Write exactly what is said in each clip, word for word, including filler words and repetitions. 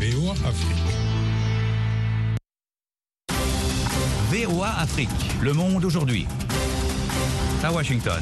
V O A Afrique. V O A Afrique, le monde aujourd'hui. À Washington.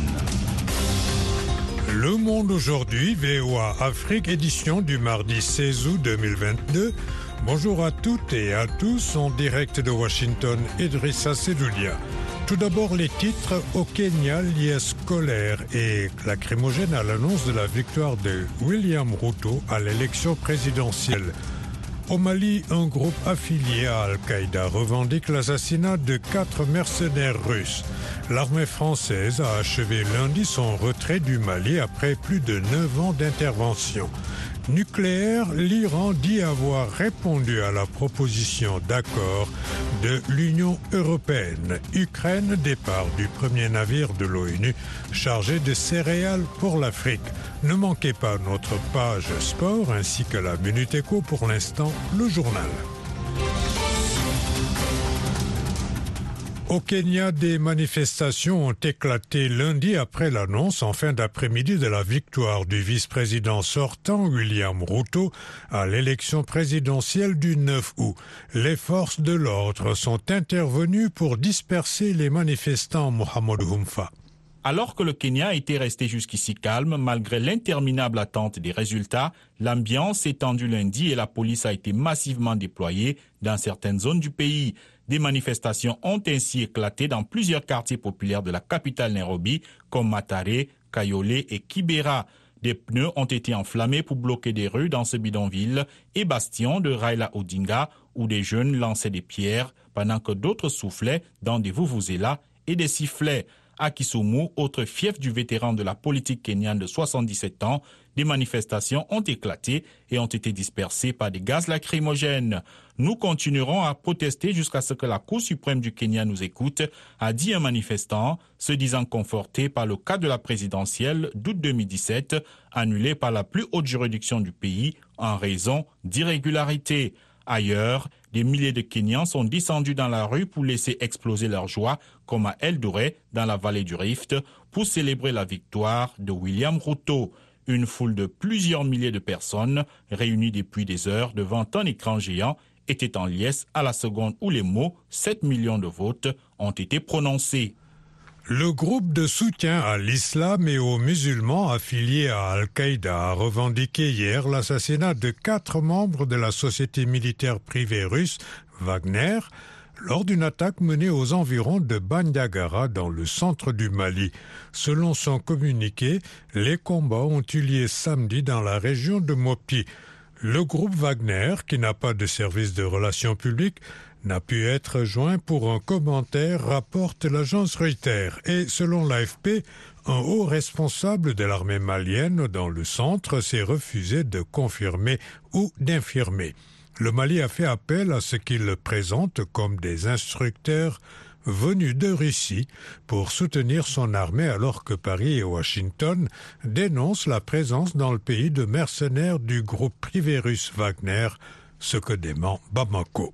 Le monde aujourd'hui, V O A Afrique, édition du mardi seize août deux mille vingt-deux. Bonjour à toutes et à tous, en direct de Washington, Idrissa Sedoulia. Tout d'abord les titres. Au Kenya, liesse colère et lacrymogène à l'annonce de la victoire de William Ruto à l'élection présidentielle. Au Mali, un groupe affilié à Al-Qaïda revendique l'assassinat de quatre mercenaires russes. L'armée française a achevé lundi son retrait du Mali après plus de neuf ans d'intervention. Nucléaire, l'Iran dit avoir répondu à la proposition d'accord de l'Union européenne. Ukraine, départ du premier navire de l'ONU chargé de céréales pour l'Afrique. Ne manquez pas notre page sport ainsi que la Minute Éco. Pour l'instant, le journal. Au Kenya, des manifestations ont éclaté lundi après l'annonce en fin d'après-midi de la victoire du vice-président sortant William Ruto à l'élection présidentielle du neuf août. Les forces de l'ordre sont intervenues pour disperser les manifestants. Mohamed Humfa. Alors que le Kenya était resté jusqu'ici calme, malgré l'interminable attente des résultats, l'ambiance s'est tendue lundi et la police a été massivement déployée dans certaines zones du pays. Des manifestations ont ainsi éclaté dans plusieurs quartiers populaires de la capitale Nairobi, comme Mathare, Kayole et Kibera. Des pneus ont été enflammés pour bloquer des rues dans ce bidonville et bastion de Raila Odinga, où des jeunes lançaient des pierres pendant que d'autres soufflaient dans des vuvuzelas et des sifflets. À Kisumu, autre fief du vétéran de la politique kenyane de soixante-dix-sept ans, des manifestations ont éclaté et ont été dispersées par des gaz lacrymogènes. Nous continuerons à protester jusqu'à ce que la Cour suprême du Kenya nous écoute, a dit un manifestant, se disant conforté par le cas de la présidentielle d'août deux mille dix-sept, annulée par la plus haute juridiction du pays en raison d'irrégularités. Ailleurs, des milliers de Kenyans sont descendus dans la rue pour laisser exploser leur joie, comme à Eldoret, dans la vallée du Rift, pour célébrer la victoire de William Ruto. Une foule de plusieurs milliers de personnes, réunies depuis des heures devant un écran géant, était en liesse à la seconde où les mots « sept millions de votes » ont été prononcés. Le groupe de soutien à l'islam et aux musulmans affiliés à Al-Qaïda a revendiqué hier l'assassinat de quatre membres de la société militaire privée russe Wagner lors d'une attaque menée aux environs de Bandiagara dans le centre du Mali. Selon son communiqué, les combats ont eu lieu samedi dans la région de Mopti. Le groupe Wagner, qui n'a pas de service de relations publiques, n'a pu être joint pour un commentaire, rapporte l'agence Reuters. Et selon l'A F P, un haut responsable de l'armée malienne dans le centre s'est refusé de confirmer ou d'infirmer. Le Mali a fait appel à ce qu'il présente comme des instructeurs venus de Russie pour soutenir son armée alors que Paris et Washington dénoncent la présence dans le pays de mercenaires du groupe privé russe Wagner, ce que dément Bamako.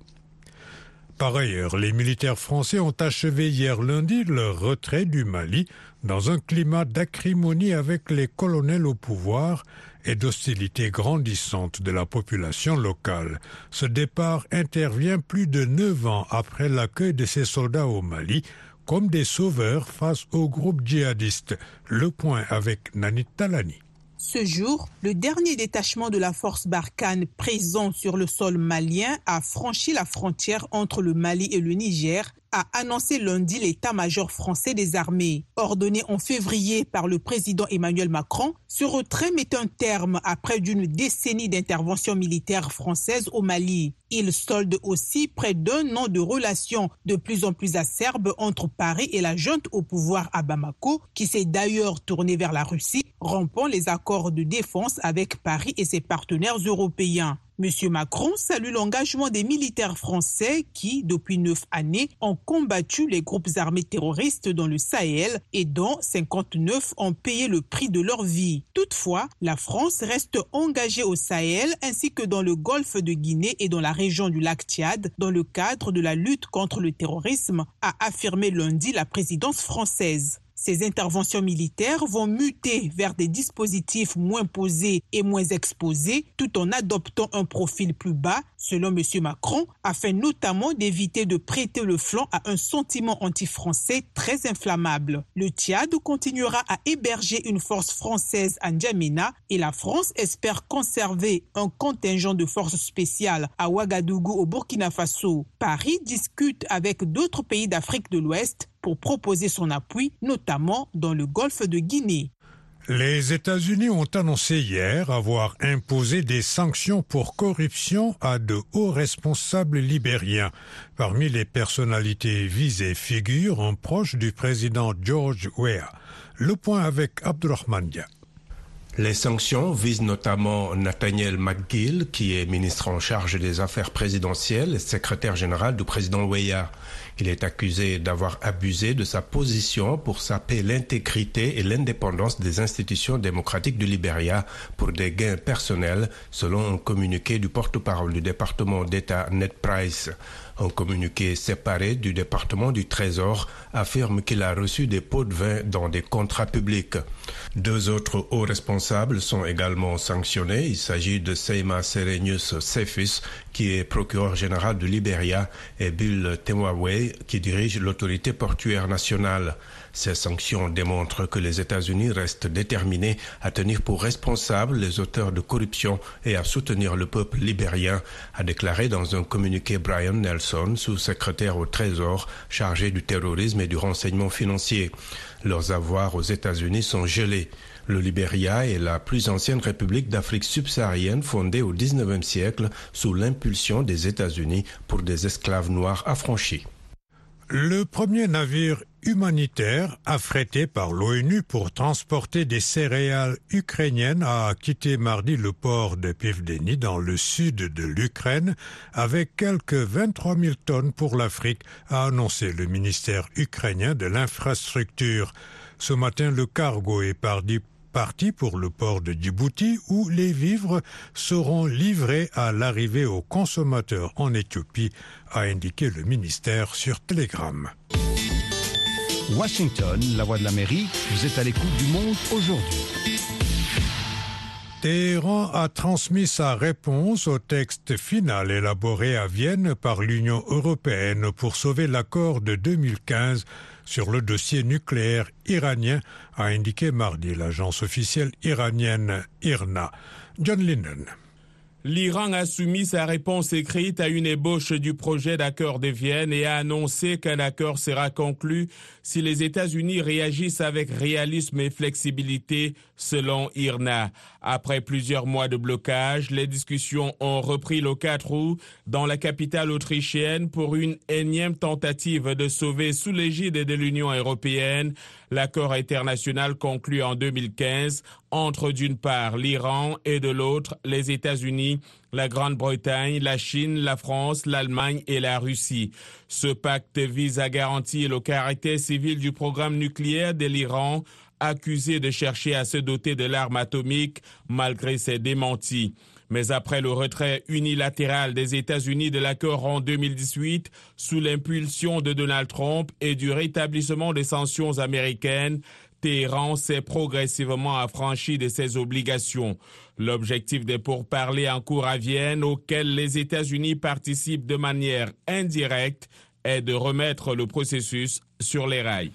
Par ailleurs, les militaires français ont achevé hier lundi leur retrait du Mali dans un climat d'acrimonie avec les colonels au pouvoir et d'hostilité grandissante de la population locale. Ce départ intervient plus de neuf ans après l'accueil de ces soldats au Mali comme des sauveurs face au groupe djihadiste. Le point avec Nanit Talani. Ce jour, le dernier détachement de la force Barkhane présent sur le sol malien a franchi la frontière entre le Mali et le Niger, a annoncé lundi l'état-major français des armées. Ordonné en février par le président Emmanuel Macron, ce retrait met un terme à près d'une décennie d'intervention militaire française au Mali. Il solde aussi près d'un an de relations de plus en plus acerbes entre Paris et la junte au pouvoir à Bamako, qui s'est d'ailleurs tournée vers la Russie, rompant les accords de défense avec Paris et ses partenaires européens. Monsieur Macron salue l'engagement des militaires français qui, depuis neuf années, ont combattu les groupes armés terroristes dans le Sahel et dont cinquante-neuf ont payé le prix de leur vie. Toutefois, la France reste engagée au Sahel ainsi que dans le golfe de Guinée et dans la région du lac Tchad dans le cadre de la lutte contre le terrorisme, a affirmé lundi la présidence française. Ces interventions militaires vont muter vers des dispositifs moins posés et moins exposés, tout en adoptant un profil plus bas, selon M. Macron, afin notamment d'éviter de prêter le flanc à un sentiment anti-français très inflammable. Le Tchad continuera à héberger une force française à N'Djamena et la France espère conserver un contingent de forces spéciales à Ouagadougou au Burkina Faso. Paris discute avec d'autres pays d'Afrique de l'Ouest pour proposer son appui, notamment dans le golfe de Guinée. Les États-Unis ont annoncé hier avoir imposé des sanctions pour corruption à de hauts responsables libériens. Parmi les personnalités visées figure un proche du président George Weah. Le point avec Abdurrahman Dia. Les sanctions visent notamment Nathaniel McGill, qui est ministre en charge des affaires présidentielles et secrétaire général du président Weah. Il est accusé d'avoir abusé de sa position pour saper l'intégrité et l'indépendance des institutions démocratiques du Libéria pour des gains personnels, selon un communiqué du porte-parole du département d'État Ned Price. Un communiqué séparé du département du Trésor affirme qu'il a reçu des pots de vin dans des contrats publics. Deux autres hauts responsables sont également sanctionnés. Il s'agit de Seima Serenius Cephus, qui est procureur général du Libéria, et Bill Temwawe, qui dirige l'autorité portuaire nationale. Ces sanctions démontrent que les États-Unis restent déterminés à tenir pour responsables les auteurs de corruption et à soutenir le peuple libérien, a déclaré dans un communiqué Brian Nelson, sous-secrétaire au Trésor, chargé du terrorisme et du renseignement financier. Leurs avoirs aux États-Unis sont gelés. Le Libéria est la plus ancienne république d'Afrique subsaharienne fondée au dix-neuvième siècle sous l'impulsion des États-Unis pour des esclaves noirs affranchis. Le premier navire humanitaire affrété par l'ONU pour transporter des céréales ukrainiennes a quitté mardi le port de Pivdeni dans le sud de l'Ukraine avec quelques vingt-trois mille tonnes pour l'Afrique, a annoncé le ministère ukrainien de l'infrastructure. Ce matin, le cargo est parti parti pour le port de Djibouti où les vivres seront livrés à l'arrivée aux consommateurs en Éthiopie, a indiqué le ministère sur Telegram. Washington, la voix de l'Amérique, vous êtes à l'écoute du monde aujourd'hui. Téhéran a transmis sa réponse au texte final élaboré à Vienne par l'Union européenne pour sauver l'accord de deux mille quinze sur le dossier nucléaire iranien, a indiqué mardi l'agence officielle iranienne I R N A. John Lennon. L'Iran a soumis sa réponse écrite à une ébauche du projet d'accord de Vienne et a annoncé qu'un accord sera conclu si les États-Unis réagissent avec réalisme et flexibilité, selon I R N A. Après plusieurs mois de blocage, les discussions ont repris le quatre août dans la capitale autrichienne pour une énième tentative de sauver sous l'égide de l'Union européenne l'accord international conclu en deux mille quinze entre d'une part l'Iran et de l'autre les États-Unis, la Grande-Bretagne, la Chine, la France, l'Allemagne et la Russie. Ce pacte vise à garantir le caractère civil du programme nucléaire de l'Iran, accusé de chercher à se doter de l'arme atomique malgré ses démentis. Mais après le retrait unilatéral des États-Unis de l'accord en deux mille dix-huit, sous l'impulsion de Donald Trump et du rétablissement des sanctions américaines, Téhéran s'est progressivement affranchi de ses obligations. L'objectif des pourparlers en cours à Vienne, auxquels les États-Unis participent de manière indirecte, est de remettre le processus sur les rails.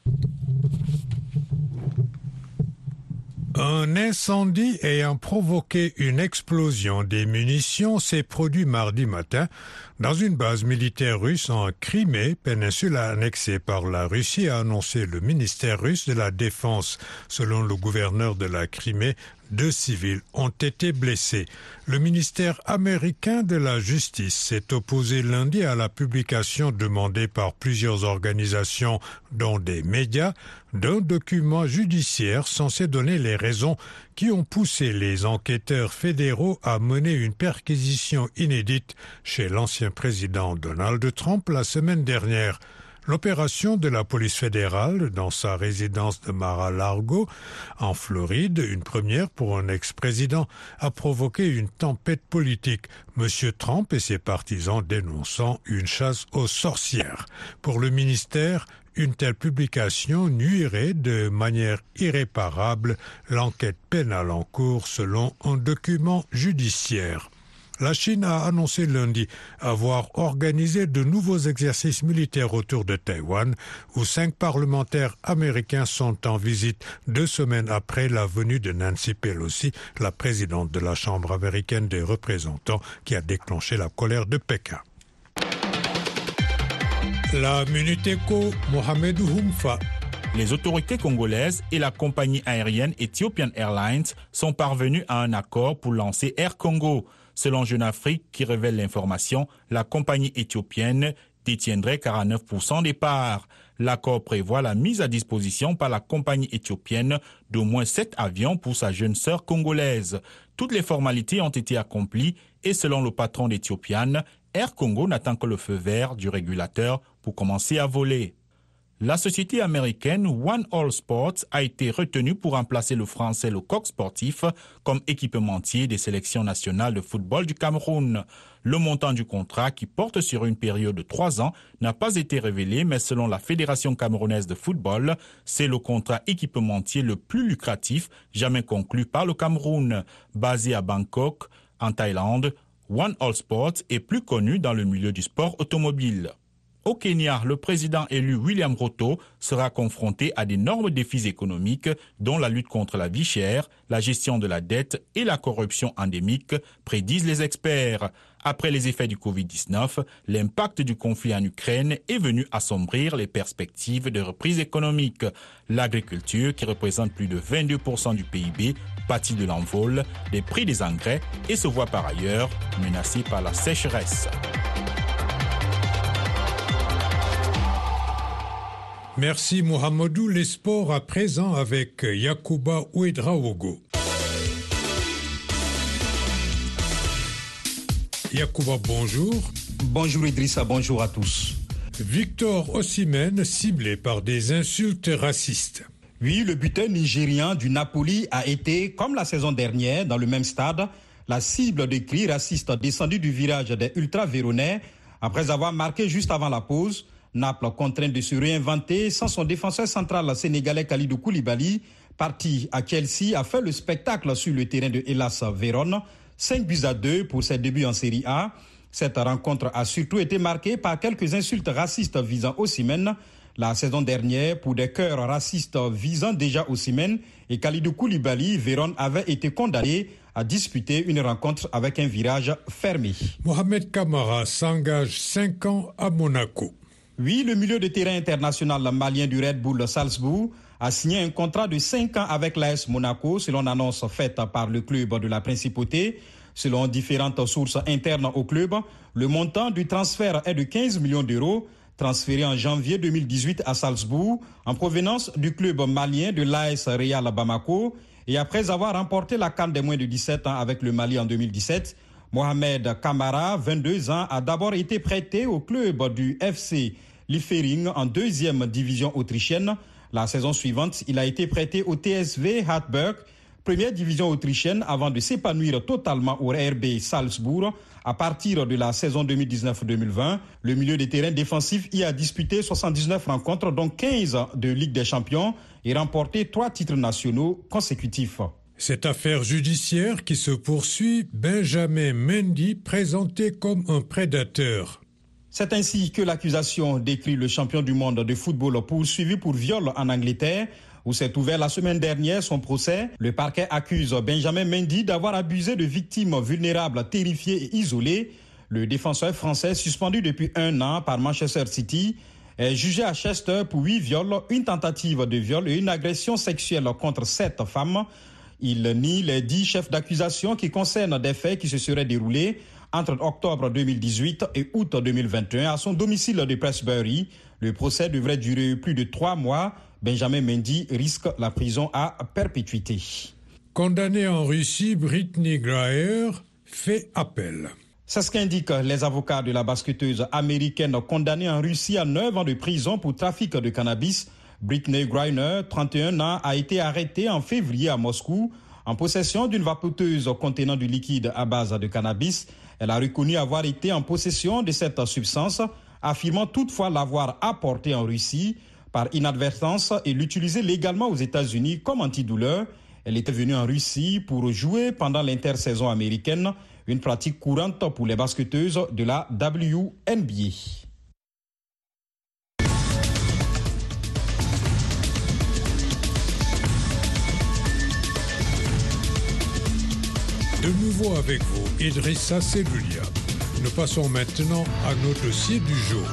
Un incendie ayant provoqué une explosion des munitions s'est produit mardi matin dans une base militaire russe en Crimée, péninsule annexée par la Russie, a annoncé le ministère russe de la Défense. Selon le gouverneur de la Crimée, deux civils ont été blessés. Le ministère américain de la Justice s'est opposé lundi à la publication demandée par plusieurs organisations, dont des médias, d'un document judiciaire censé donner les raisons qui ont poussé les enquêteurs fédéraux à mener une perquisition inédite chez l'ancien président Donald Trump la semaine dernière. L'opération de la police fédérale dans sa résidence de Mar-a-Lago, en Floride, une première pour un ex-président, a provoqué une tempête politique. Monsieur Trump et ses partisans dénonçant une chasse aux sorcières. Pour le ministère, Une telle publication nuirait de manière irréparable l'enquête pénale en cours selon un document judiciaire. La Chine a annoncé lundi avoir organisé de nouveaux exercices militaires autour de Taïwan, où cinq parlementaires américains sont en visite deux semaines après la venue de Nancy Pelosi, la présidente de la Chambre américaine des représentants, qui a déclenché la colère de Pékin. La Minute Éco, Mohamed Houmfa. Les autorités congolaises et la compagnie aérienne Ethiopian Airlines sont parvenus à un accord pour lancer Air Congo. Selon Jeune Afrique, qui révèle l'information, la compagnie éthiopienne détiendrait quarante-neuf pour cent des parts. L'accord prévoit la mise à disposition par la compagnie éthiopienne d'au moins sept avions pour sa jeune sœur congolaise. Toutes les formalités ont été accomplies et selon le patron d'Ethiopian, Air Congo n'attend que le feu vert du régulateur pour commencer à voler. La société américaine One All Sports a été retenue pour remplacer le français Lecoq Sportif comme équipementier des sélections nationales de football du Cameroun. Le montant du contrat, qui porte sur une période de trois ans, n'a pas été révélé, mais selon la Fédération camerounaise de football, c'est le contrat équipementier le plus lucratif jamais conclu par le Cameroun. Basé à Bangkok, en Thaïlande, One All Sports est plus connu dans le milieu du sport automobile. Au Kenya, le président élu William Ruto sera confronté à d'énormes défis économiques, dont la lutte contre la vie chère, la gestion de la dette et la corruption endémique, prédisent les experts. Après les effets du covid dix-neuf, l'impact du conflit en Ukraine est venu assombrir les perspectives de reprise économique. L'agriculture, qui représente plus de vingt-deux pour cent du P I B, pâtit de l'envol des prix des engrais et se voit par ailleurs menacée par la sécheresse. Merci Mohamedou. Les sports à présent avec Yacouba Ouedraogo. Yacouba, bonjour. Bonjour Idrissa, bonjour à tous. Victor Osimhen ciblé par des insultes racistes. Oui, le buteur nigérian du Napoli a été, comme la saison dernière, dans le même stade, la cible de cris racistes descendus du virage des ultra-véronais après avoir marqué juste avant la pause. Naples contraint de se réinventer sans son défenseur central sénégalais Kalidou Koulibaly, parti à Chelsea, a fait le spectacle sur le terrain de Hellas Vérone, cinq buts à deux pour ses débuts en Série A. Cette rencontre a surtout été marquée par quelques insultes racistes visant Osimhen. La saison dernière, pour des chœurs racistes visant déjà Osimhen et Kalidou Koulibaly, Vérone avait été condamné à disputer une rencontre avec un virage fermé. Mohamed Kamara s'engage cinq ans à Monaco. Oui, le milieu de terrain international malien du Red Bull Salzbourg a signé un contrat de cinq ans avec l'A S Monaco, selon l'annonce faite par le club de la Principauté. Selon différentes sources internes au club, le montant du transfert est de quinze millions d'euros, transféré en janvier deux mille dix-huit à Salzbourg, en provenance du club malien de l'A S Real Bamako. Et après avoir remporté la CAN des moins de dix-sept ans avec le Mali en deux mille dix-sept, Mohamed Kamara, vingt-deux ans, a d'abord été prêté au club du F C Liefering en deuxième division autrichienne. La saison suivante, il a été prêté au T S V Hartberg, première division autrichienne, avant de s'épanouir totalement au R B Salzbourg. À partir de la saison deux mille dix-neuf deux mille vingt, le milieu de terrain défensif y a disputé soixante-dix-neuf rencontres, dont quinze de Ligue des Champions, et remporté trois titres nationaux consécutifs. Cette affaire judiciaire qui se poursuit, Benjamin Mendy présenté comme un prédateur. C'est ainsi que l'accusation décrit le champion du monde de football poursuivi pour viol en Angleterre, où s'est ouvert la semaine dernière son procès. Le parquet accuse Benjamin Mendy d'avoir abusé de victimes vulnérables, terrifiées et isolées. Le défenseur français, suspendu depuis un an par Manchester City, est jugé à Chester pour huit viols, une tentative de viol et une agression sexuelle contre sept femmes. Il nie les dix chefs d'accusation qui concernent des faits qui se seraient déroulés entre octobre deux mille dix-huit et août deux mille vingt et un à son domicile de Prestbury. Le procès devrait durer plus de trois mois. Benjamin Mendy risque la prison à perpétuité. Condamnée en Russie, Brittney Griner fait appel. C'est ce qu'indiquent les avocats de la basketteuse américaine condamnée en Russie à neuf ans de prison pour trafic de cannabis. Brittney Griner, trente et un ans, a été arrêtée en février à Moscou en possession d'une vapoteuse contenant du liquide à base de cannabis. Elle a reconnu avoir été en possession de cette substance, affirmant toutefois l'avoir apportée en Russie. par inadvertance et l'utiliser légalement aux États-Unis comme antidouleur. Elle était venue en Russie pour jouer pendant l'intersaison américaine, une pratique courante pour les basketteuses de la W N B A. De nouveau avec vous, Idrissa Seloulia. Nous passons maintenant à nos dossiers du jour.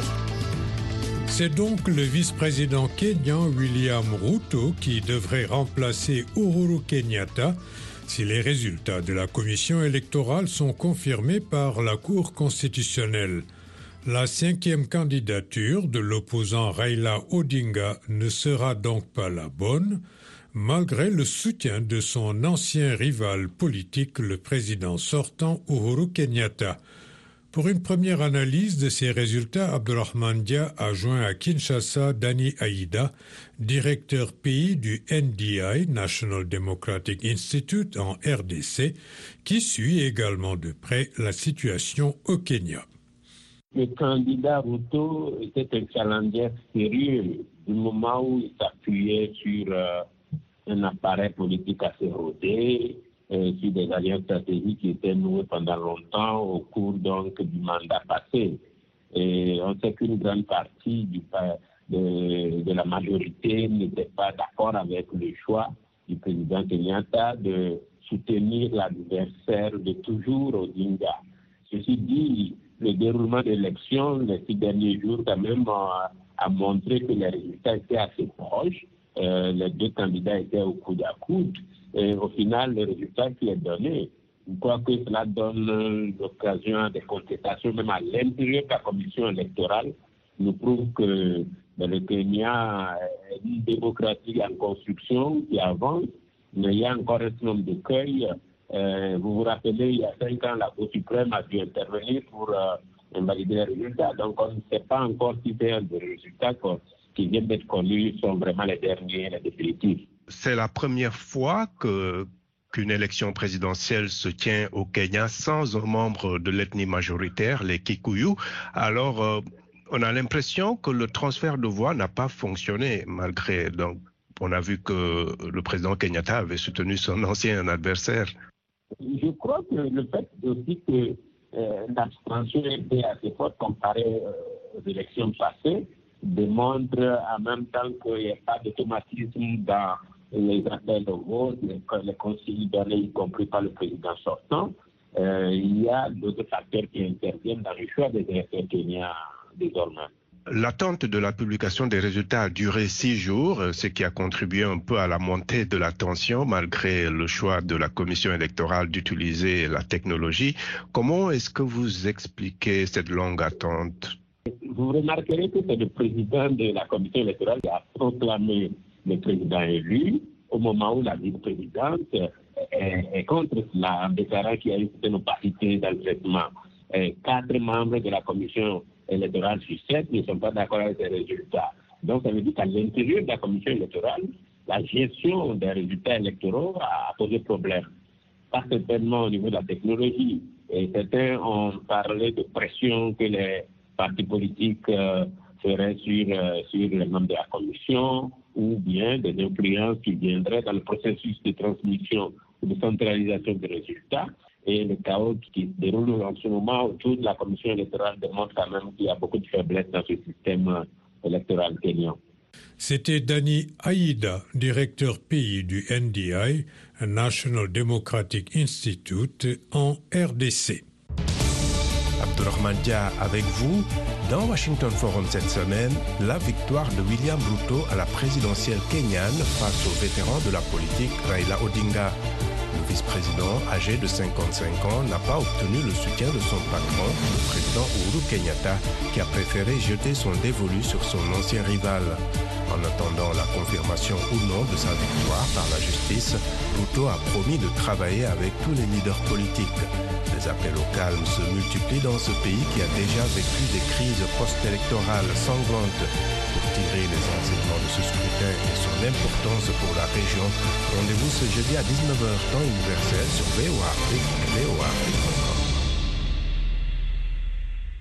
C'est donc le vice-président kényan William Ruto qui devrait remplacer Uhuru Kenyatta si les résultats de la commission électorale sont confirmés par la Cour constitutionnelle. La cinquième candidature de l'opposant Raila Odinga ne sera donc pas la bonne, malgré le soutien de son ancien rival politique, le président sortant Uhuru Kenyatta. Pour une première analyse de ces résultats, Abdurrahman Dia a joint à Kinshasa Dani Aïda, directeur pays du N D I, National Democratic Institute en R D C, qui suit également de près la situation au Kenya. Le candidat Ruto était un challenger sérieux du moment où il s'appuyait sur euh, un appareil politique assez rodé, Euh, sur des alliances stratégiques qui étaient nouées pendant longtemps au cours donc du mandat passé. Et on sait qu'une grande partie du, de, de la majorité n'était pas d'accord avec le choix du président Kenyatta de soutenir l'adversaire de toujours, Odinga. Ceci dit, le déroulement de l'élection les six derniers jours quand même a, a montré que les résultats étaient assez proches. Euh, les deux candidats étaient au coude à coude. Et au final, le résultat qui est donné, je crois que cela donne l'occasion à des contestations, même à l'intérieur de la commission électorale, nous prouve que dans le Kenya, une démocratie en construction qui avance, mais il y a encore un certain nombre d'écueils. Euh, vous vous rappelez, il y a cinq ans, la Cour suprême a dû intervenir pour euh, invalider les résultats. Donc, on ne sait pas encore si c'est des résultats qui viennent d'être connus sont vraiment les derniers, les définitifs. C'est la première fois que, qu'une élection présidentielle se tient au Kenya sans un membre de l'ethnie majoritaire, les Kikuyu. Alors, euh, on a l'impression que le transfert de voix n'a pas fonctionné, malgré... Donc, on a vu que le président Kenyatta avait soutenu son ancien adversaire. Je crois que le fait aussi que euh, l'abstention était assez forte comparée euh, aux élections passées démontre en même temps qu'il n'y a pas d'automatisme dans les appels au vote, les, les consignes données, y compris par le président sortant. Euh, il y a d'autres facteurs qui interviennent dans le choix des électeurs kenyans désormais. L'attente de la publication des résultats a duré six jours, ce qui a contribué un peu à la montée de la tension malgré le choix de la commission électorale d'utiliser la technologie. Comment est-ce que vous expliquez cette longue attente? Vous remarquerez que c'est le président de la commission électorale qui a proclamé le président élu au moment où la vice-présidente est, est contre cela, en déclarant qu'il y a une certaine opacité dans le traitement. Et quatre membres de la commission électorale sur sept ne sont pas d'accord avec ces résultats. Donc ça veut dire qu'à l'intérieur de la commission électorale, la gestion des résultats électoraux a posé problème. Pas certainement au niveau de la technologie. Et certains ont parlé de pression que les partis politiques euh, feraient sur, euh, sur les membres de la commission, ou bien des influences qui viendraient dans le processus de transmission ou de centralisation des résultats. Et le chaos qui se déroule en ce moment autour de la commission électorale démontre quand même qu'il y a beaucoup de faiblesses dans ce système électoral kenyan. C'était Dani Aïda, directeur pays du N D I, National Democratic Institute, en R D C. Abdurrahman Dia avec vous. Dans Washington Forum cette semaine, la victoire de William Ruto à la présidentielle kenyane face au vétéran de la politique Raila Odinga. Le vice-président, âgé de cinquante-cinq ans, n'a pas obtenu le soutien de son patron, le président Uhuru Kenyatta, qui a préféré jeter son dévolu sur son ancien rival. En attendant la confirmation ou non de sa victoire par la justice, Ruto a promis de travailler avec tous les leaders politiques. Les appels au calme se multiplient dans ce pays qui a déjà vécu des crises post-électorales sanglantes. Pour tirer les enseignements de ce scrutin et son importance pour la région, rendez-vous ce jeudi à dix-neuf heures temps universel sur V O A Afrique et V O A Afrique point com.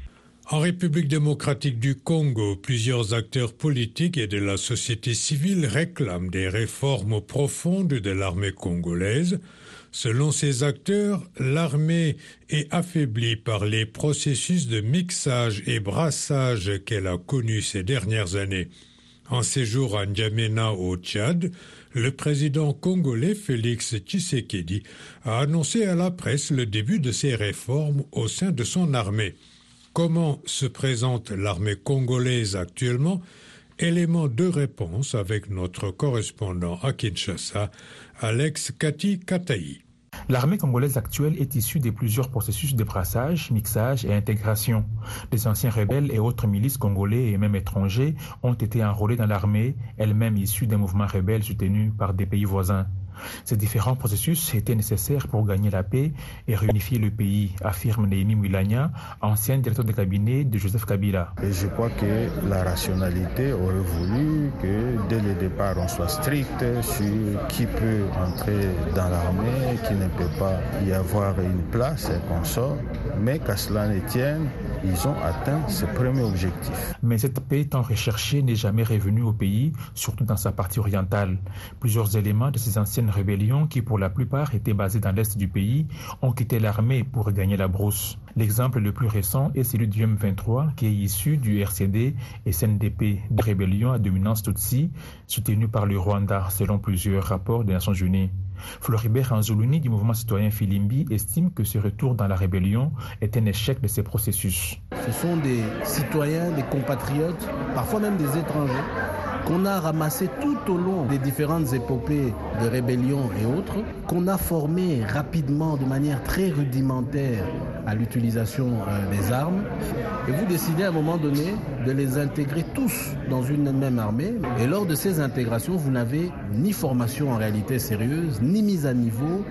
En République démocratique du Congo, plusieurs acteurs politiques et de la société civile réclament des réformes profondes de l'armée congolaise. Selon ces acteurs, l'armée est affaiblie par les processus de mixage et brassage qu'elle a connus ces dernières années. En séjour à N'Djamena au Tchad, le président congolais Félix Tshisekedi a annoncé à la presse le début de ces réformes au sein de son armée. Comment se présente l'armée congolaise actuellement? Élément de réponse avec notre correspondant à Kinshasa, Alex Kati Katayi. L'armée congolaise actuelle est issue de plusieurs processus de brassage, mixage et intégration. Des anciens rebelles et autres milices congolais et même étrangers ont été enrôlés dans l'armée, elle-même issue d'un mouvement rebelle soutenu par des pays voisins. Ces différents processus étaient nécessaires pour gagner la paix et réunifier le pays, affirme Néhémie Mwilanya, ancien directeur de cabinet de Joseph Kabila. Et je crois que la rationalité aurait voulu que dès le départ on soit strict sur qui peut entrer dans l'armée, qui ne peut pas y avoir une place et qu'on sort, mais qu'à cela ne tienne, ils ont atteint ce premier objectif. Mais cette paix tant recherchée n'est jamais revenue au pays, surtout dans sa partie orientale. Plusieurs éléments de ces anciennes rébellions, qui pour la plupart étaient basées dans l'est du pays, ont quitté l'armée pour gagner la brousse. L'exemple le plus récent est celui du M vingt-trois, qui est issu du R C D et S N D P, des rébellions à dominance Tutsi, soutenues par le Rwanda, selon plusieurs rapports des Nations Unies. Floribert Anzuluni du mouvement citoyen Filimbi estime que ce retour dans la rébellion est un échec de ces processus. Ce sont des citoyens, des compatriotes, parfois même des étrangers, qu'on a ramassés tout au long des différentes épopées de rébellions et autres, qu'on a formés rapidement de manière très rudimentaire à l'utilisation euh, des armes. Et vous décidez à un moment donné de les intégrer tous dans une même armée. Et lors de ces intégrations, vous n'avez ni formation en réalité sérieuse, ni mise à niveau,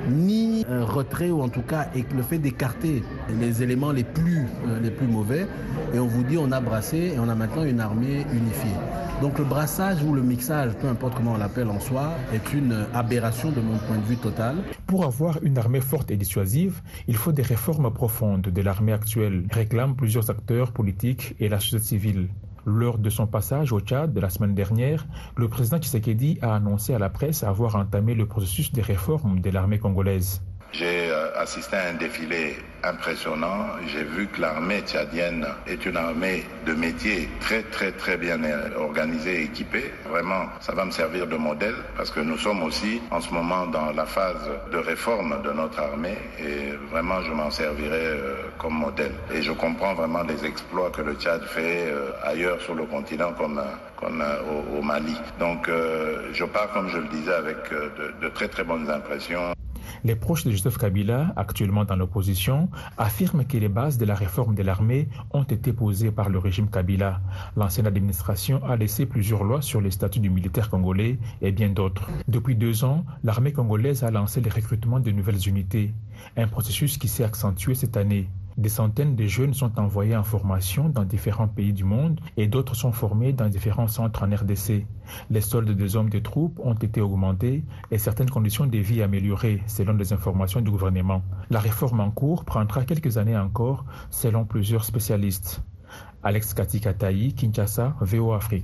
ni un retrait, ou en tout cas le fait d'écarter les éléments les plus, euh, les plus mauvais. Et on vous dit on a brassé et on a maintenant une armée unifiée. Donc le brassage ou le mixage, peu importe comment on l'appelle en soi, est une aberration de mon point de vue total. Pour avoir une armée forte et dissuasive, il faut des réformes profondes de l'armée actuelle, réclament plusieurs acteurs politiques et la société civile. Lors de son passage au Tchad de la semaine dernière, le président Tshisekedi a annoncé à la presse avoir entamé le processus de réforme de l'armée congolaise. J'ai assisté à un défilé impressionnant. J'ai vu que l'armée tchadienne est une armée de métier très très très bien organisée et équipée. Vraiment, ça va me servir de modèle parce que nous sommes aussi en ce moment dans la phase de réforme de notre armée et vraiment je m'en servirai comme modèle. Et je comprends vraiment les exploits que le Tchad fait ailleurs sur le continent comme, comme au, au Mali. Donc euh, je pars, comme je le disais, avec de, de très très bonnes impressions. Les proches de Joseph Kabila, actuellement dans l'opposition, affirment que les bases de la réforme de l'armée ont été posées par le régime Kabila. L'ancienne administration a laissé plusieurs lois sur les statuts du militaire congolais et bien d'autres. Depuis deux ans, l'armée congolaise a lancé le recrutement de nouvelles unités, un processus qui s'est accentué cette année. Des centaines de jeunes sont envoyés en formation dans différents pays du monde et d'autres sont formés dans différents centres en R D C. Les soldes des hommes de troupes ont été augmentés et certaines conditions de vie améliorées selon les informations du gouvernement. La réforme en cours prendra quelques années encore selon plusieurs spécialistes. Alex Kati Katayi, Kinshasa, V O A Afrique.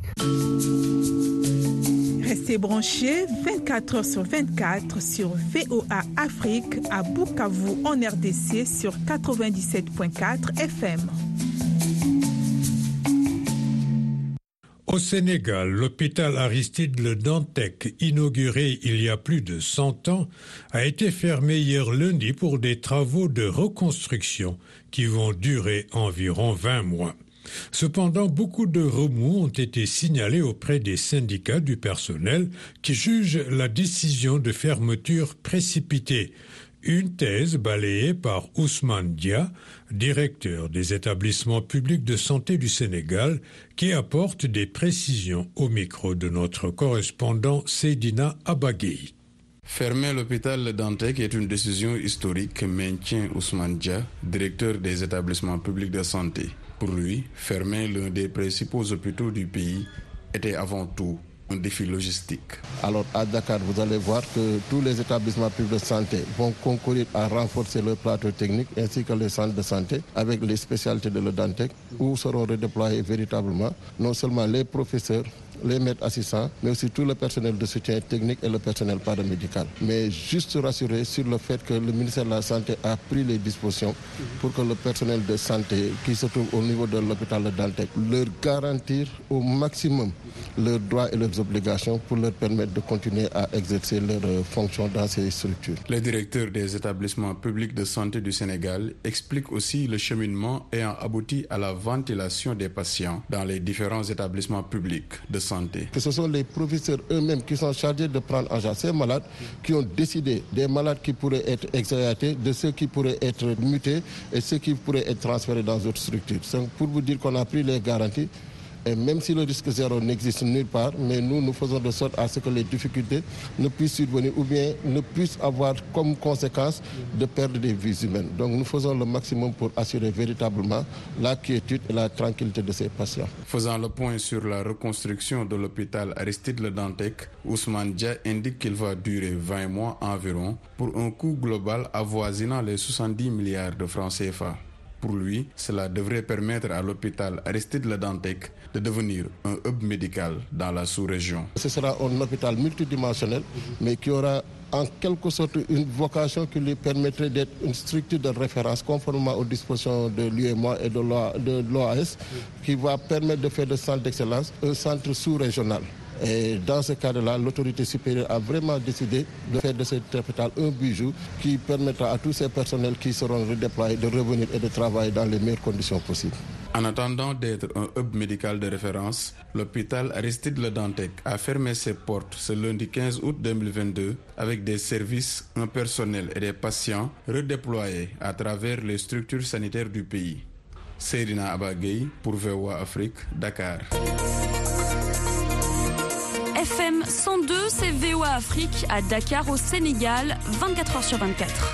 Restez branchés vingt-quatre heures sur vingt-quatre sur V O A Afrique à Bukavu en R D C sur quatre-vingt-dix-sept virgule quatre F M. Au Sénégal, l'hôpital Aristide Le Dantec, inauguré il y a plus de cent ans, a été fermé hier lundi pour des travaux de reconstruction qui vont durer environ vingt mois. Cependant, beaucoup de remous ont été signalés auprès des syndicats du personnel qui jugent la décision de fermeture précipitée. Une thèse balayée par Ousmane Dia, directeur des établissements publics de santé du Sénégal, qui apporte des précisions au micro de notre correspondant Seydina Abaguei. Fermer l'hôpital Le Dantec est une décision historique, maintient Ousmane Dia, directeur des établissements publics de santé. Pour lui, fermer l'un des principaux hôpitaux du pays était avant tout un défi logistique. Alors à Dakar, vous allez voir que tous les établissements publics de santé vont concourir à renforcer leur plateau technique ainsi que les centres de santé avec les spécialités de le Dantec où seront redéployés véritablement non seulement les professeurs, les maîtres assistants, mais aussi tout le personnel de soutien technique et le personnel paramédical. Mais juste rassurer sur le fait que le ministère de la Santé a pris les dispositions pour que le personnel de santé qui se trouve au niveau de l'hôpital de Dantec leur garantir au maximum leurs droits et leurs obligations pour leur permettre de continuer à exercer leurs fonctions dans ces structures. Le directeur des établissements publics de santé du Sénégal explique aussi le cheminement ayant abouti à la ventilation des patients dans les différents établissements publics de santé. Que ce sont les professeurs eux-mêmes qui sont chargés de prendre en charge ces malades, qui ont décidé des malades qui pourraient être exonératés, de ceux qui pourraient être mutés et ceux qui pourraient être transférés dans d'autres structures. C'est pour vous dire qu'on a pris les garanties. Et même si le risque zéro n'existe nulle part, mais nous, nous faisons de sorte à ce que les difficultés ne puissent survenir ou bien ne puissent avoir comme conséquence de perdre des vies humaines. Donc nous faisons le maximum pour assurer véritablement la quiétude et la tranquillité de ces patients. Faisant le point sur la reconstruction de l'hôpital Aristide Le Dantec, Ousmane Dia indique qu'il va durer vingt mois environ pour un coût global avoisinant les soixante-dix milliards de francs C F A. Pour lui, cela devrait permettre à l'hôpital Aristide Le Dantec de devenir un hub médical dans la sous-région. Ce sera un hôpital multidimensionnel, mais qui aura en quelque sorte une vocation qui lui permettrait d'être une structure de référence conformément aux dispositions de l'U E M O A et de l'O A S, qui va permettre de faire de centre d'excellence un centre sous-régional. Et dans ce cadre-là, l'autorité supérieure a vraiment décidé de faire de cet hôpital un bijou qui permettra à tous ces personnels qui seront redéployés de revenir et de travailler dans les meilleures conditions possibles. En attendant d'être un hub médical de référence, l'hôpital Aristide Le Dantec a fermé ses portes ce lundi quinze août deux mille vingt-deux avec des services, un personnel et des patients redéployés à travers les structures sanitaires du pays. Seydina Abagay pour V O A Afrique, Dakar. F M cent deux, c'est V O A Afrique à Dakar au Sénégal, vingt-quatre heures sur vingt-quatre.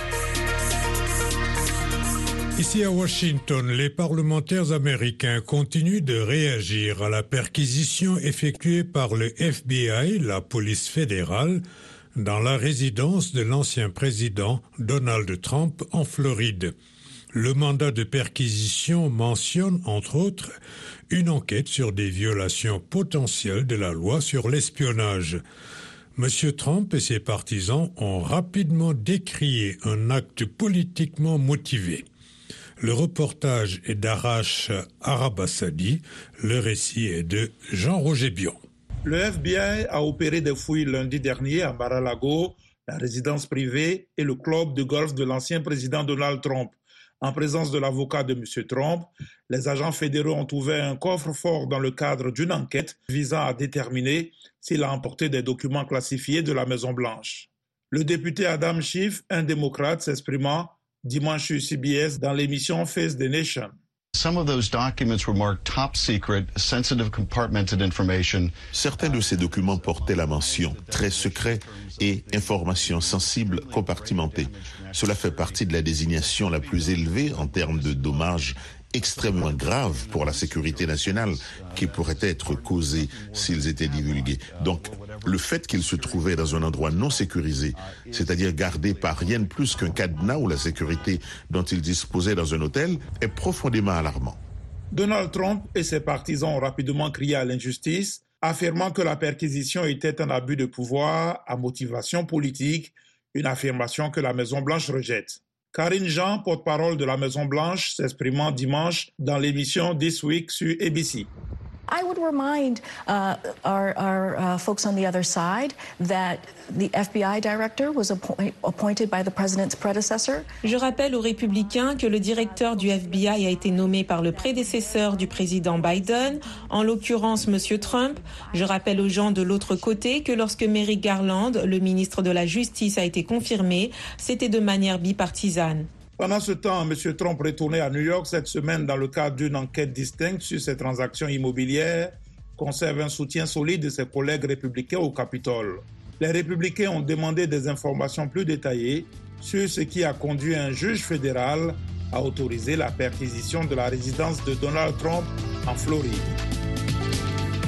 Ici à Washington, les parlementaires américains continuent de réagir à la perquisition effectuée par le F B I, la police fédérale, dans la résidence de l'ancien président Donald Trump en Floride. Le mandat de perquisition mentionne, entre autres, une enquête sur des violations potentielles de la loi sur l'espionnage. Monsieur Trump et ses partisans ont rapidement décrié un acte politiquement motivé. Le reportage est d'Arash Arabassadi, le récit est de Jean-Roger Bion. Le F B I a opéré des fouilles lundi dernier à Mar-a-Lago, la résidence privée et le club de golf de l'ancien président Donald Trump. En présence de l'avocat de M. Trump, les agents fédéraux ont ouvert un coffre-fort dans le cadre d'une enquête visant à déterminer s'il a emporté des documents classifiés de la Maison-Blanche. Le député Adam Schiff, un démocrate, s'exprimant dimanche sur C B S dans l'émission Face the Nation. Some of those documents were marked top secret, sensitive compartmented information. Certains de ces documents portaient la mention très secret et information sensible compartimentée. Cela fait partie de la désignation la plus élevée en termes de dommages extrêmement graves pour la sécurité nationale qui pourraient être causés s'ils étaient divulgués. Donc, le fait qu'ils se trouvaient dans un endroit non sécurisé, c'est-à-dire gardé par rien de plus qu'un cadenas ou la sécurité dont ils disposaient dans un hôtel, est profondément alarmant. Donald Trump et ses partisans ont rapidement crié à l'injustice, affirmant que la perquisition était un abus de pouvoir à motivation politique, une affirmation que la Maison-Blanche rejette. Karine Jean, porte-parole de la Maison-Blanche, s'exprimant dimanche dans l'émission This Week sur A B C. I would remind uh, our, our uh, folks on the other side that the F B I director was appoint, appointed by the president's predecessor. Je rappelle aux républicains que le directeur du F B I a été nommé par le prédécesseur du président Biden, en l'occurrence M. Trump. Je rappelle aux gens de l'autre côté que lorsque Merrick Garland, le ministre de la Justice, a été confirmé, c'était de manière bipartisane. Pendant ce temps, M. Trump retournait à New York cette semaine dans le cadre d'une enquête distincte sur ses transactions immobilières, conserve un soutien solide de ses collègues républicains au Capitole. Les républicains ont demandé des informations plus détaillées sur ce qui a conduit un juge fédéral à autoriser la perquisition de la résidence de Donald Trump en Floride.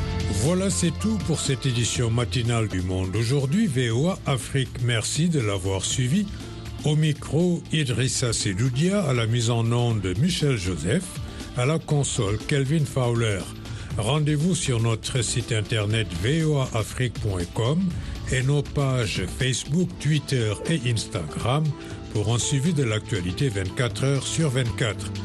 Voilà, c'est tout pour cette édition matinale du Monde aujourd'hui. V O A Afrique, merci de l'avoir suivi. Au micro, Idrissa Sedoudia, à la mise en onde Michel Joseph, à la console Kelvin Fowler. Rendez-vous sur notre site internet v o a afrique point com et nos pages Facebook, Twitter et Instagram pour un suivi de l'actualité vingt-quatre heures sur vingt-quatre.